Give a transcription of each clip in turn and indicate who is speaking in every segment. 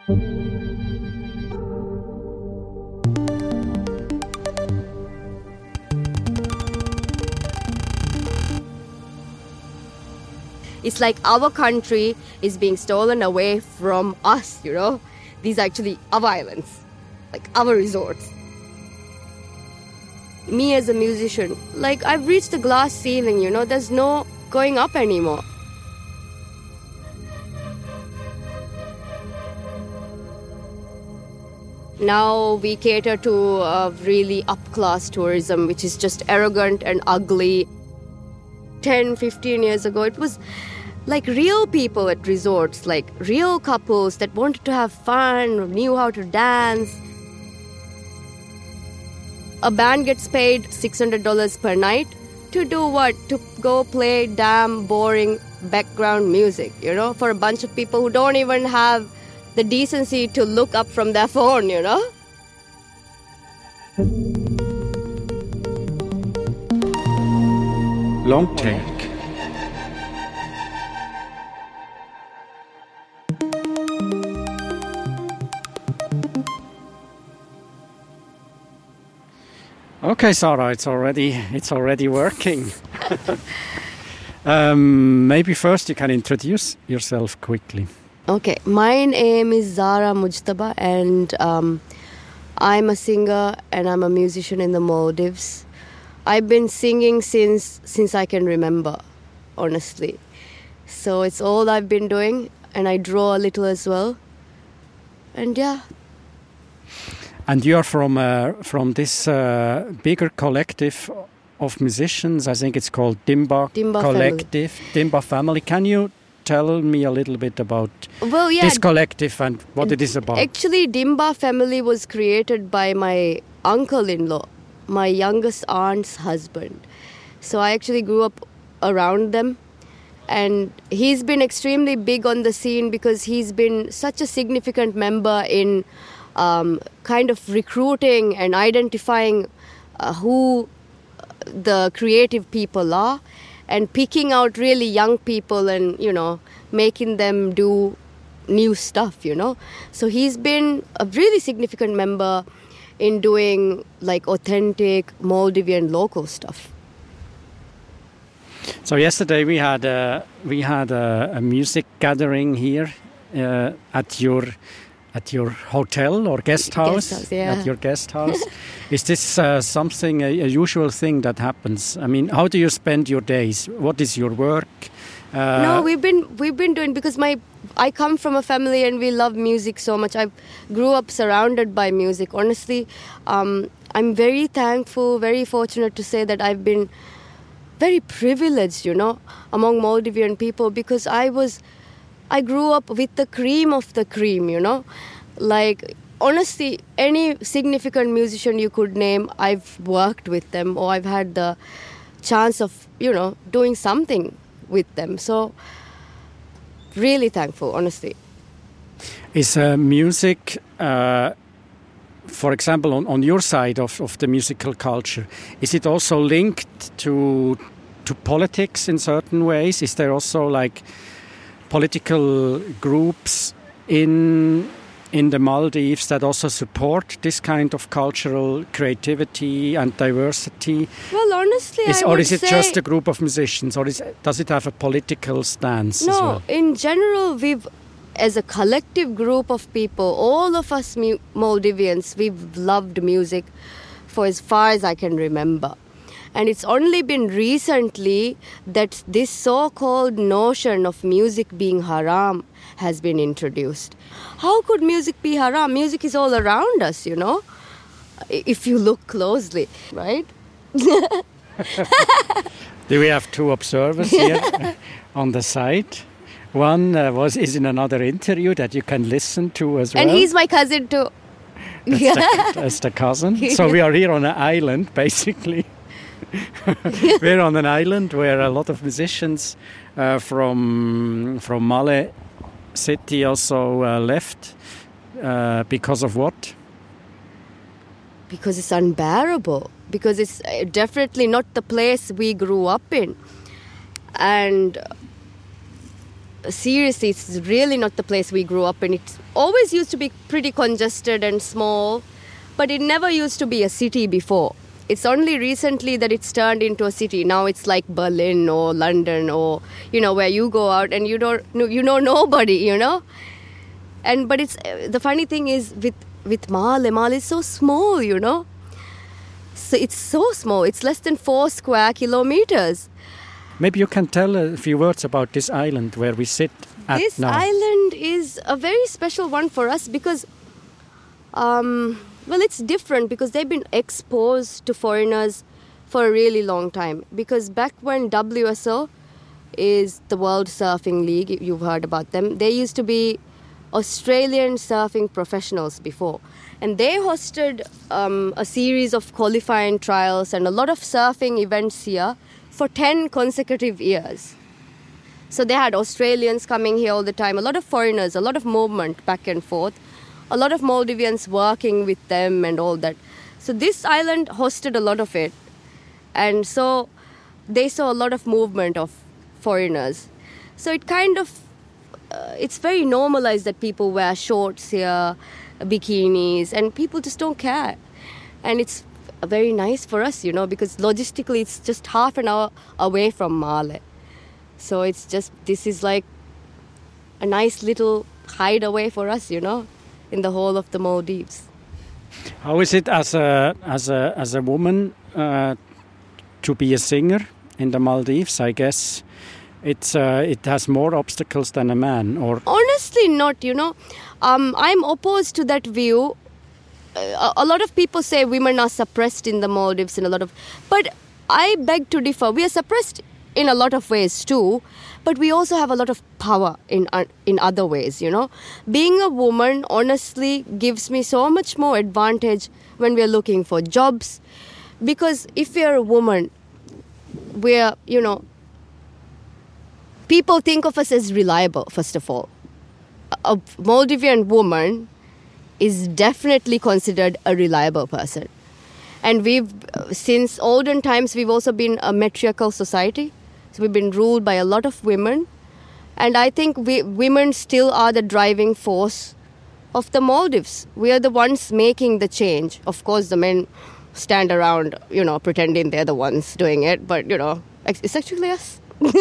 Speaker 1: It's like our country is being stolen away from us, you know? These are actually our islands, like our resorts. Me as a musician, like I've reached the glass ceiling, you know? There's no going up anymore. Now we cater to a really up-class tourism, which is just arrogant and ugly. 10, 15 years ago, it was like real people at resorts, like real couples that wanted to have fun, knew how to dance. A band gets paid $600 per night to do what? To go play damn boring background music, you know, for a bunch of people who don't even have the decency to look up from their phone, you know?
Speaker 2: Long take. Okay, Sarah, it's already working. Maybe first you can introduce yourself quickly.
Speaker 1: Okay, my name is Zara Mujtaba, and I'm a singer and I'm a musician in the Maldives. I've been singing since I can remember, honestly. So it's all I've been doing, and I draw a little as well. And yeah.
Speaker 2: And you are from this bigger collective of musicians. I think it's called Dimba Collective,
Speaker 1: Family.
Speaker 2: Dimba Family. Can you tell me a little bit about this collective and what it is about?
Speaker 1: Actually, Dimba Family was created by my uncle-in-law, my youngest aunt's husband. So I actually grew up around them. And he's been extremely big on the scene because he's been such a significant member in kind of recruiting and identifying who the creative people are and picking out really young people and, you know, making them do new stuff, you know. So he's been a really significant member in doing like authentic Maldivian local stuff.
Speaker 2: So yesterday we had a music gathering here at your hotel or guest house.
Speaker 1: Yeah.
Speaker 2: At your guest house. Is this something a usual thing that happens? I mean, how do you spend your days? What is your work?
Speaker 1: No, we've been doing, because I come from a family and we love music so much. I grew up surrounded by music. Honestly, I'm very thankful, very fortunate to say that I've been very privileged, you know, among Maldivian people, because I grew up with the cream of the cream, you know. Like, honestly, any significant musician you could name, I've worked with them or I've had the chance of, you know, doing something with them. So, really thankful, honestly.
Speaker 2: Is music, for example, on your side of the musical culture, is it also linked to politics in certain ways? Is there also like political groups in the Maldives that also support this kind of cultural creativity and diversity?
Speaker 1: Well, honestly,
Speaker 2: is it just a group of musicians, or does it have a political stance as well?
Speaker 1: No, in general, as a collective group of people, all of us Maldivians, we've loved music for as far as I can remember. And it's only been recently that this so-called notion of music being haram has been introduced. How could music be haram? Music is all around us, you know, if you look closely, right?
Speaker 2: Do we have two observers here on the side? One is in another interview that you can listen to as well.
Speaker 1: And he's my cousin too.
Speaker 2: That's the cousin. So we are here on an island, basically. We're on an island where a lot of musicians from Male City also left. Because of what?
Speaker 1: Because it's unbearable. Because it's definitely not the place we grew up in. And seriously, it's really not the place we grew up in. It always used to be pretty congested and small, but it never used to be a city before. It's only recently that it's turned into a city. Now it's like Berlin or London or, where you go out and you know nobody, But it's the funny thing is with Male is so small, So it's so small. It's less than 4 square kilometers.
Speaker 2: Maybe you can tell a few words about this island where we sit at
Speaker 1: this
Speaker 2: now.
Speaker 1: This island is a very special one for us because, it's different because they've been exposed to foreigners for a really long time. Because back when WSO is the World Surfing League, you've heard about them, they used to be Australian surfing professionals before. And they hosted a series of qualifying trials and a lot of surfing events here for 10 consecutive years. So they had Australians coming here all the time, a lot of foreigners, a lot of movement back and forth, a lot of Maldivians working with them and all that. So this island hosted a lot of it. And so they saw a lot of movement of foreigners. So it kind of, it's very normalized that people wear shorts here, bikinis, and people just don't care. And it's very nice for us, because logistically it's just half an hour away from Male. So it's just, this is like a nice little hideaway for us, in the whole of the Maldives.
Speaker 2: How is it as a woman to be a singer in the Maldives? I guess it has more obstacles than a man, or
Speaker 1: honestly not. I'm opposed to that view. A lot of people say women are suppressed in the Maldives but I beg to differ. We are suppressed in a lot of ways too, but we also have a lot of power in other ways, Being a woman honestly gives me so much more advantage when we are looking for jobs, because if you're a woman, we're, people think of us as reliable, first of all. A Maldivian woman is definitely considered a reliable person. And since olden times, we've also been a matriarchal society. So we've been ruled by a lot of women. And I think women still are the driving force of the Maldives. We are the ones making the change. Of course, the men stand around, pretending they're the ones doing it. But, it's actually us.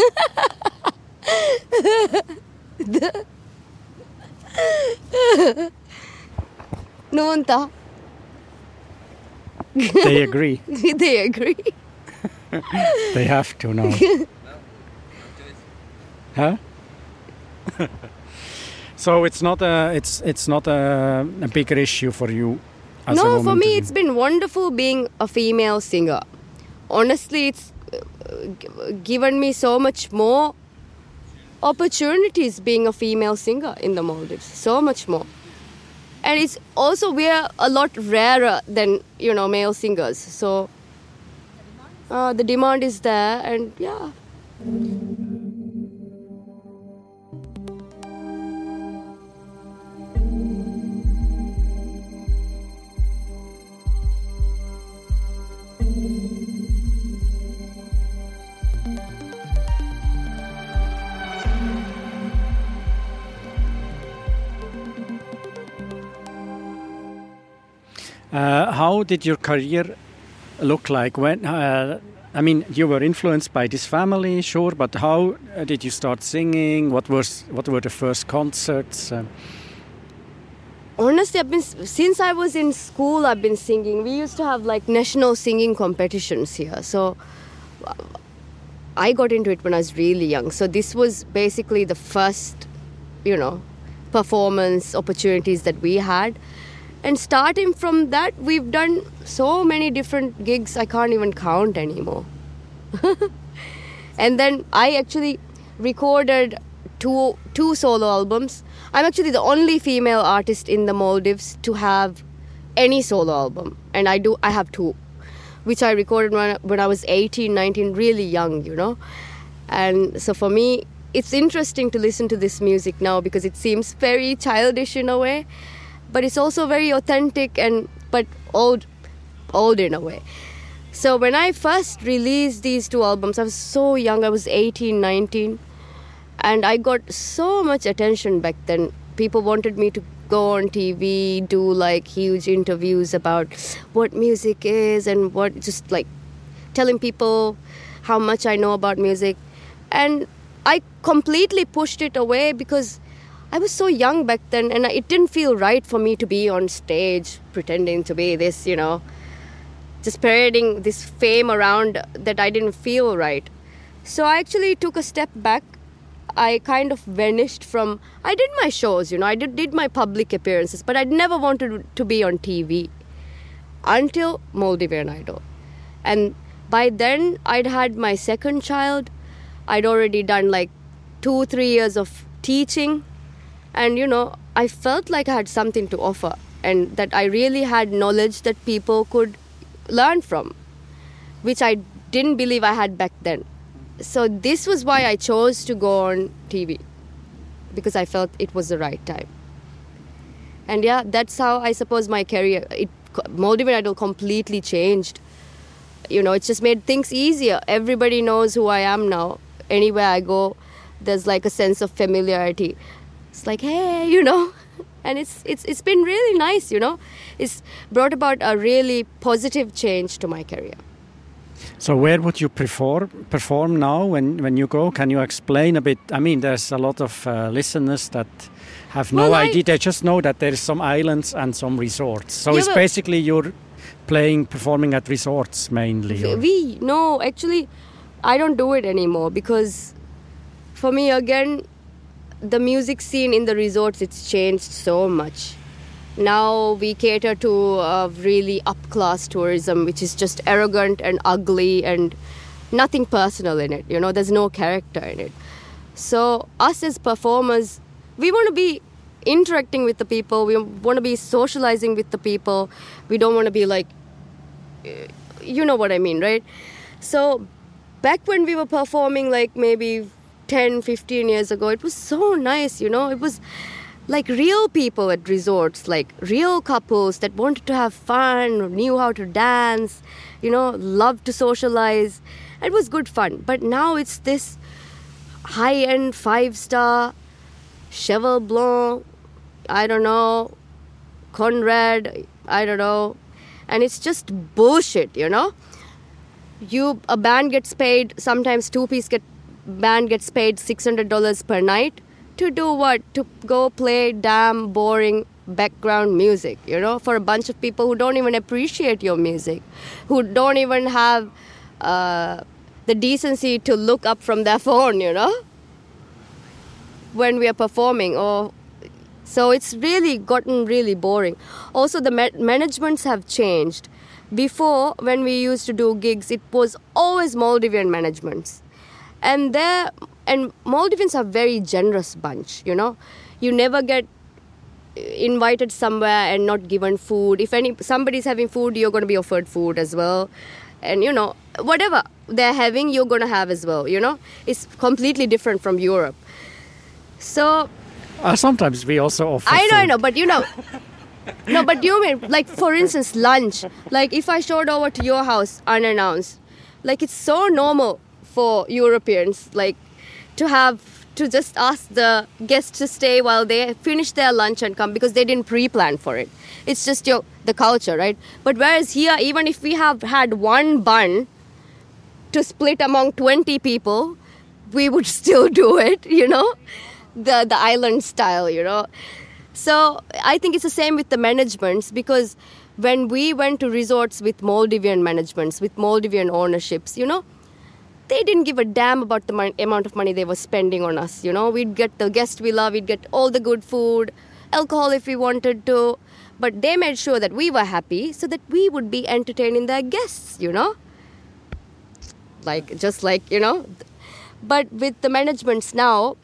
Speaker 1: Nunta.
Speaker 2: They agree.
Speaker 1: They agree.
Speaker 2: They have to now. Huh? So it's not a bigger issue for you as a woman?
Speaker 1: No, for me it's been wonderful being a female singer. Honestly, it's given me so much more opportunities being a female singer in the Maldives. So much more. And it's also, we're a lot rarer than, male singers. So the demand is there, and yeah.
Speaker 2: How did your career look like? When you were influenced by this family, sure, but how did you start singing? What were the first concerts?
Speaker 1: Honestly, since I was in school, I've been singing. We used to have national singing competitions here. So I got into it when I was really young. So this was basically the first, performance opportunities that we had. And starting from that, we've done so many different gigs, I can't even count anymore. And then I actually recorded two solo albums. I'm actually the only female artist in the Maldives to have any solo album. And I have 2, which I recorded when I was 18, 19, really young, And so for me, it's interesting to listen to this music now because it seems very childish in a way. But it's also very authentic but old in a way. So when I first released these 2 albums, I was so young. I was 18, 19. And I got so much attention back then. People wanted me to go on TV, do like huge interviews about what music is and what, just like telling people how much I know about music. And I completely pushed it away because I was so young back then, and it didn't feel right for me to be on stage pretending to be this, just parading this fame around that I didn't feel right. So I actually took a step back. I kind of vanished from... I did my shows, I did my public appearances, but I never wanted to be on TV until Maldivian Idol. And by then, I'd had my second child. I'd already done like 2-3 years of teaching. And, I felt like I had something to offer and that I really had knowledge that people could learn from, which I didn't believe I had back then. So this was why I chose to go on TV, because I felt it was the right time. And yeah, that's how I suppose my career, Maldivian Idol completely changed. It just made things easier. Everybody knows who I am now. Anywhere I go, there's like a sense of familiarity. It's like, hey, and it's been really nice, It's brought about a really positive change to my career.
Speaker 2: So where would you perform now when you go? Can you explain a bit? I mean, there's a lot of listeners that have no idea. They just know that there's some islands and some resorts. So it's basically you're performing at resorts mainly.
Speaker 1: Actually, I don't do it anymore because for me, again, the music scene in the resorts, it's changed so much. Now we cater to a really up-class tourism, which is just arrogant and ugly and nothing personal in it. There's no character in it. So us as performers, we want to be interacting with the people. We want to be socializing with the people. We don't want to be like, you know what I mean, right? So back when we were performing like maybe 10, 15 years ago, it was so nice, It was like real people at resorts, like real couples that wanted to have fun, knew how to dance, loved to socialize. It was good fun. But now it's this high-end 5-star Cheval Blanc, I don't know, Conrad, I don't know. And it's just bullshit, A band gets paid, sometimes band gets paid $600 per night. To do what? To go play damn boring background music, for a bunch of people who don't even appreciate your music, who don't even have the decency to look up from their phone, when we are performing. So it's really gotten really boring. Also, the managements have changed. Before, when we used to do gigs, it was always Maldivian managements. And Maldivians are very generous bunch, You never get invited somewhere and not given food. If somebody's having food, you're going to be offered food as well. And, whatever they're having, you're going to have as well, It's completely different from Europe. So...
Speaker 2: sometimes we also offer
Speaker 1: food.
Speaker 2: I
Speaker 1: know, but No, but you mean, like, for instance, lunch. Like, if I showed over to your house unannounced, like, it's so normal for Europeans, like, to just ask the guests to stay while they finish their lunch and come, because they didn't pre-plan for it. It's just the culture, right? But whereas here, even if we have had one bun to split among 20 people, we would still do it, the island style, So I think it's the same with the managements, because when we went to resorts with Maldivian managements, with Maldivian ownerships, they didn't give a damn about the amount of money they were spending on us, We'd get the guests we love, we'd get all the good food, alcohol if we wanted to. But they made sure that we were happy so that we would be entertaining their guests, But with the managements now,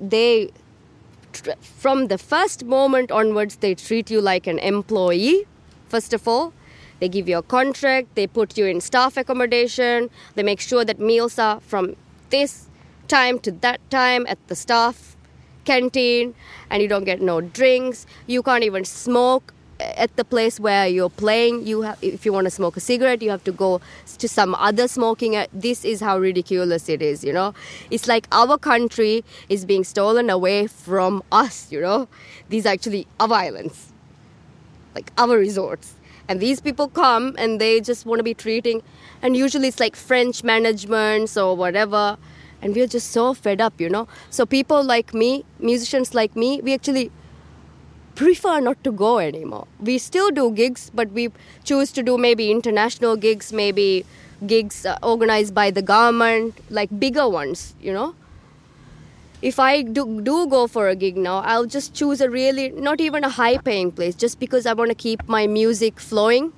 Speaker 1: from the first moment onwards, they treat you like an employee, first of all. They give you a contract, they put you in staff accommodation, they make sure that meals are from this time to that time at the staff canteen, and you don't get no drinks, you can't even smoke at the place where you're playing, if you want to smoke a cigarette, you have to go to some other smoking. This is how ridiculous it is, you know. It's like our country is being stolen away from us, you know. These are actually our islands, like our resorts. And these people come and they just want to be treating, and usually it's like French managements or whatever, and we're just so fed up, you know. So people like me, musicians like me, we actually prefer not to go anymore. We still do gigs, but we choose to do maybe international gigs, maybe gigs organized by the government, like bigger ones, you know. If I do go for a gig now, I'll just choose a really, not even a high-paying place, just because I want to keep my music flowing.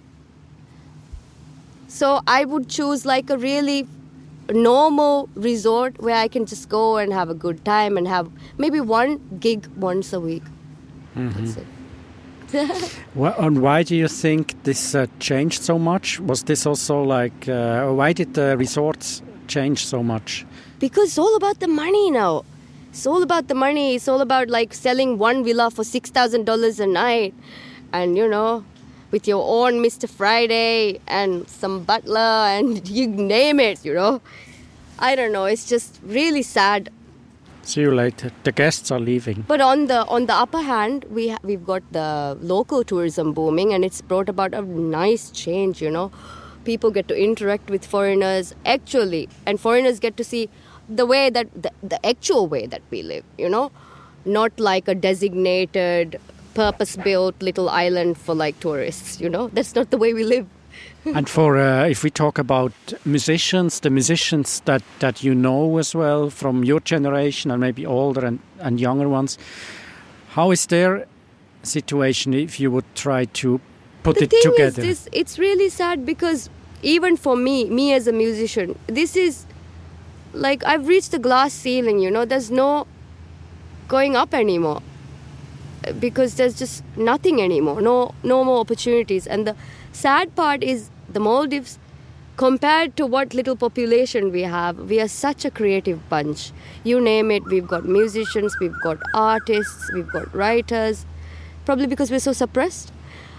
Speaker 1: So I would choose like a really normal resort where I can just go and have a good time and have maybe one gig once a week. That's it.
Speaker 2: Well, and why do you think this changed so much? Was this also like, why did the resorts change so much?
Speaker 1: Because it's all about the money now. It's all about the money. It's all about like selling one villa for $6,000 a night. And, you know, with your own Mr. Friday and some butler and you name it, you know. I don't know. It's just really sad.
Speaker 2: See you later. The guests are leaving.
Speaker 1: But on the upper hand, we've got the local tourism booming, and it's brought about a nice change, you know. People get to interact with foreigners actually, and foreigners get to see the way that the actual way that we live, you know, not like a designated, purpose-built little island for like tourists, you know. That's not the way we live.
Speaker 2: And for if we talk about musicians, the musicians that you know as well from your generation and maybe older and younger ones, how is their situation if you would try to put it together?
Speaker 1: It's really sad because even for me as a musician, this is like I've reached the glass ceiling, you know. There's no going up anymore because there's just nothing anymore, no more opportunities. And the sad part is the Maldives, compared to what little population we have, we are such a creative bunch. You name it, we've got musicians, we've got artists, we've got writers, probably because we're so suppressed.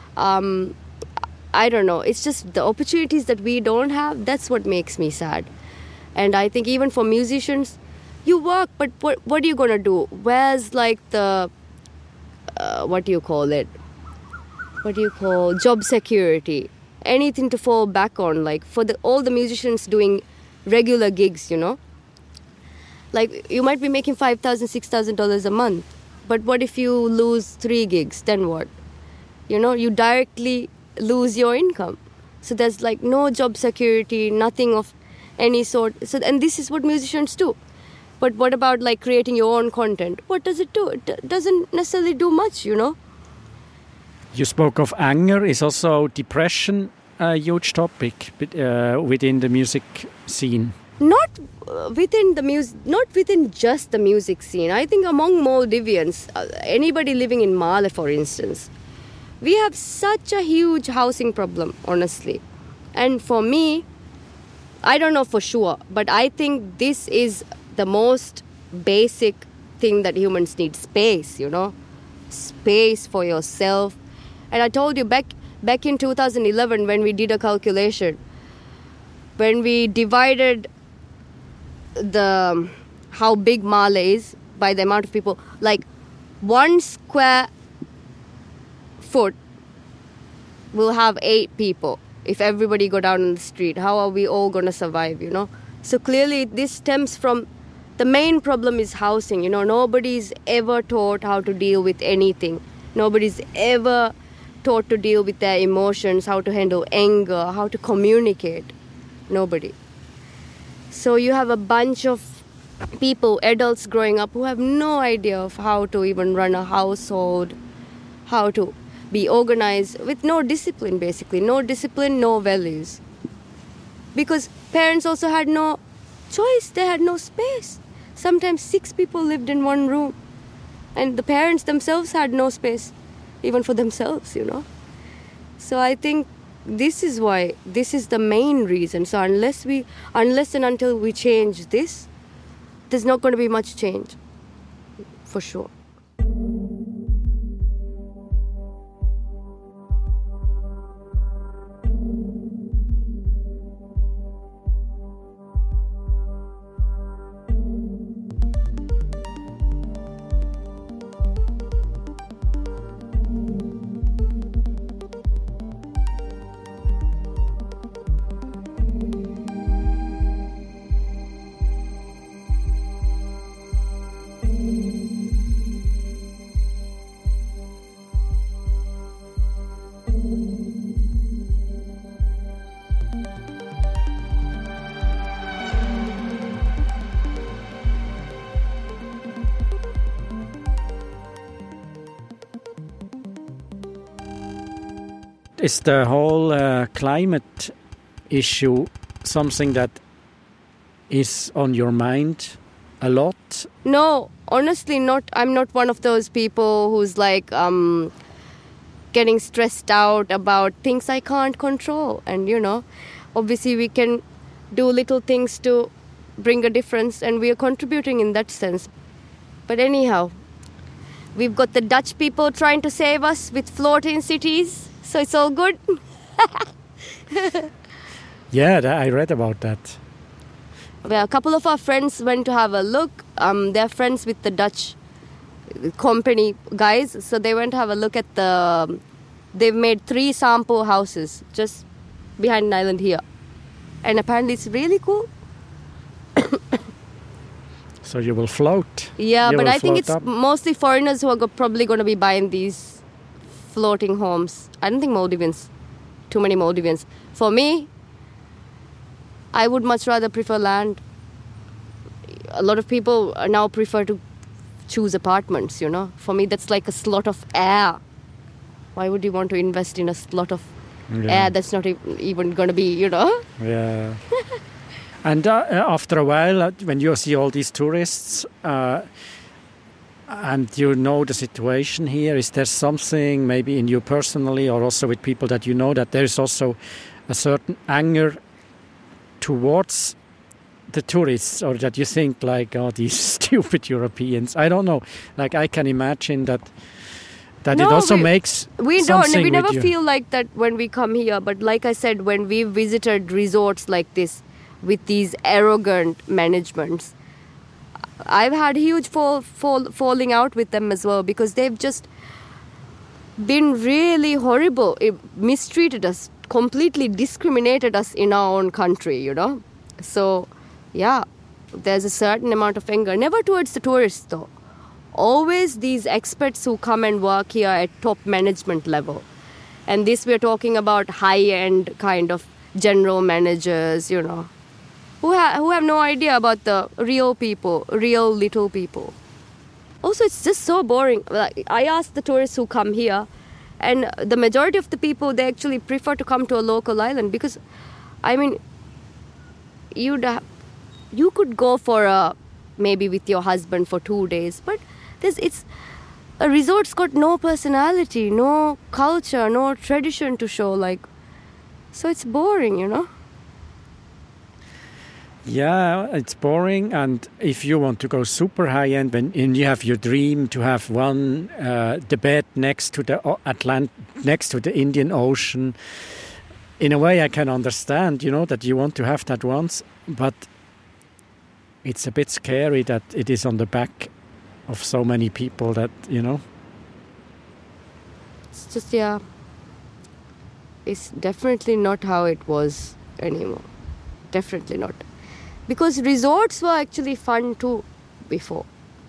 Speaker 1: I don't know, it's just the opportunities that we don't have, that's what makes me sad. And I think even for musicians, you work, but what are you going to do? Where's like the, job security? Anything to fall back on, like for all the musicians doing regular gigs, you know. Like you might be making $5,000, $6,000 a month, but what if you lose 3 gigs? Then what? You know, you directly lose your income. So there's like no job security, nothing of any sort. So, and this is what musicians do. But what about like creating your own content? What does it do? It doesn't necessarily do much, you know.
Speaker 2: You spoke of anger. Is also depression a huge topic within the music scene?
Speaker 1: Not within just the music scene. I think among Maldivians, anybody living in Male, for instance, we have such a huge housing problem, honestly. And for me, I don't know for sure, but I think this is the most basic thing that humans need: space, you know, space for yourself. And I told you back in 2011 when we did a calculation, when we divided how big Male is by the amount of people, like 1 square foot will have 8 people. If everybody go down on the street, how are we all going to survive, you know? So clearly this stems from the main problem is housing, you know. Nobody's ever taught how to deal with anything. Nobody's ever taught to deal with their emotions, how to handle anger, how to communicate. Nobody. So you have a bunch of people, adults growing up who have no idea of how to even run a household, how to be organized, with no discipline, basically. No discipline, no values. Because parents also had no choice. They had no space. Sometimes 6 people lived in one room. And the parents themselves had no space, even for themselves, you know. So I think this is why, this is the main reason. So unless and until we change this, there's not going to be much change, for sure.
Speaker 2: is the whole climate issue something that is on your mind a lot?
Speaker 1: No, honestly not. I'm not one of those people who's like getting stressed out about things I can't control. And obviously we can do little things to bring a difference, and we are contributing in that sense. But anyhow, we've got the Dutch people trying to save us with floating cities, so it's all good.
Speaker 2: Yeah, I read about that.
Speaker 1: Well, a couple of our friends went to have a look. They're friends with the Dutch company guys, so they went to have a look at they've made 3 sample houses just behind an island here. And apparently it's really cool.
Speaker 2: So you will float.
Speaker 1: Yeah, but I think it's
Speaker 2: up.
Speaker 1: mostly foreigners who are probably going to be buying these floating homes. I don't think Maldivians. Too many Maldivians. For me, I would much rather prefer land. A lot of people now prefer to choose apartments, For me, that's like a slot of air. Why would you want to invest in a slot of air that's not even going to be,
Speaker 2: Yeah. And after a while, when you see all these tourists and you know the situation here, is there something maybe in you personally or also with people that you know that there is also a certain anger towards the tourists, or that you think like, oh, these stupid Europeans? I don't know. Like, I can imagine that it also makes
Speaker 1: we
Speaker 2: something
Speaker 1: we never
Speaker 2: with you.
Speaker 1: feel like that when we come here. But like I said, when we visited resorts like this with these arrogant managements, I've had huge falling out with them as well, because they've just been really horrible. It mistreated us, completely discriminated us in our own country, So, yeah, there's a certain amount of anger. Never towards the tourists, though. Always these experts who come and work here at top management level. And this we're talking about high-end kind of general managers, who have no idea about the real people, real little people. Also, it's just so boring. Like, I asked the tourists who come here, and the majority of the people, they actually prefer to come to a local island because, I mean, you could go for maybe with your husband for 2 days, but a resort's got no personality, no culture, no tradition to show, so it's boring,
Speaker 2: Yeah, it's boring, and if you want to go super high end, and you have your dream to have the bed next to the Indian Ocean, in a way I can understand, that you want to have that once, but it's a bit scary that it is on the back of so many people that,
Speaker 1: It's just, it's definitely not how it was anymore. Definitely not. Because resorts were actually fun too before.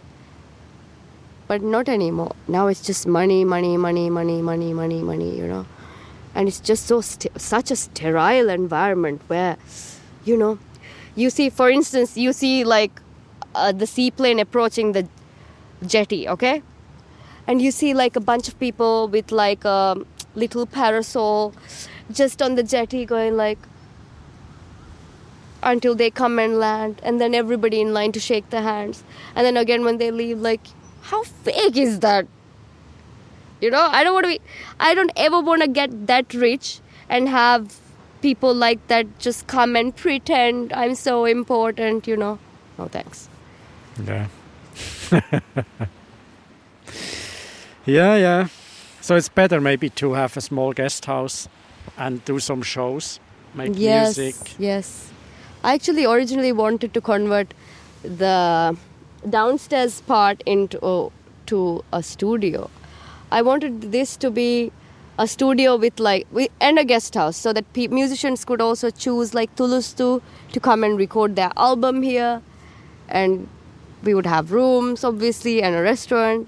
Speaker 1: But not anymore. Now it's just money, money, money, money, money, money, money, And it's just such a sterile environment where, you see, for instance, the seaplane approaching the jetty, okay? And you see a bunch of people with a little parasol just on the jetty going until they come and land, and then everybody in line to shake their hands. And then again when they leave, how fake is that? I don't ever want to get that rich and have people like that just come and pretend I'm so important, No thanks.
Speaker 2: Yeah. Yeah. So it's better maybe to have a small guest house and do some shows, make music.
Speaker 1: Yes. I actually originally wanted to convert the downstairs part into a studio. I wanted this to be a studio and a guest house, so that musicians could also choose Tulustu to come and record their album here, and we would have rooms obviously and a restaurant,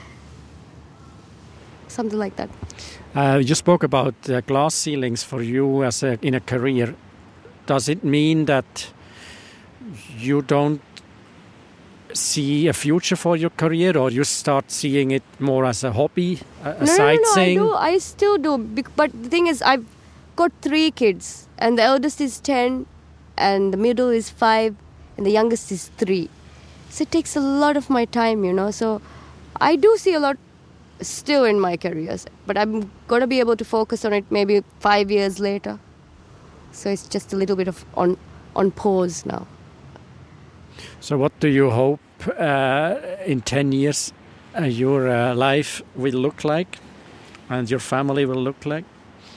Speaker 1: something like that.
Speaker 2: You spoke about glass ceilings for you in a career. Does it mean that you don't see a future for your career, or you start seeing it more as a hobby, a side thing?
Speaker 1: No, I still do. But the thing is, I've got 3 kids, and the eldest is 10, and the middle is 5, and the youngest is 3. So it takes a lot of my time, So I do see a lot still in my careers, but I'm going to be able to focus on it maybe 5 years later. So it's just a little bit of on pause now.
Speaker 2: So what do you hope in 10 years your life will look like and your family will look like?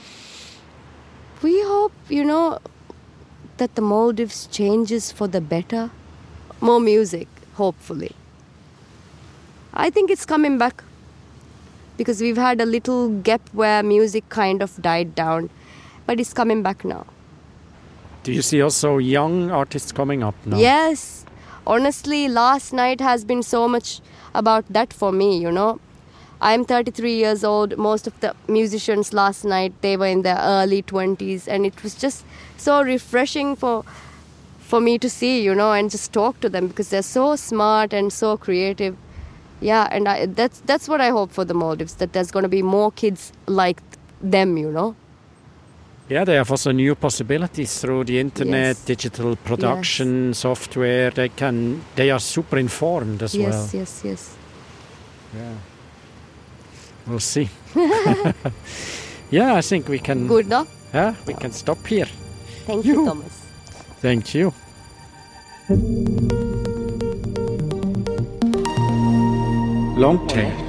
Speaker 1: We hope, that the Maldives changes for the better. More music, hopefully. I think it's coming back because we've had a little gap where music kind of died down, but it's coming back now.
Speaker 2: Do you see also young artists coming up now?
Speaker 1: Yes. Honestly, last night has been so much about that for me, I'm 33 years old. Most of the musicians last night, they were in their early 20s. And it was just so refreshing for me to see, and just talk to them because they're so smart and so creative. Yeah, and that's what I hope for the Maldives, that there's going to be more kids like them,
Speaker 2: Yeah, they have also new possibilities through the internet,
Speaker 1: Yes.
Speaker 2: digital production, software. They are super informed as well.
Speaker 1: Yes.
Speaker 2: Yeah. We'll see. Yeah, I think we can.
Speaker 1: Good, no?
Speaker 2: Yeah, we can stop here.
Speaker 1: Thank you, Thomas.
Speaker 2: Thank you. Long take.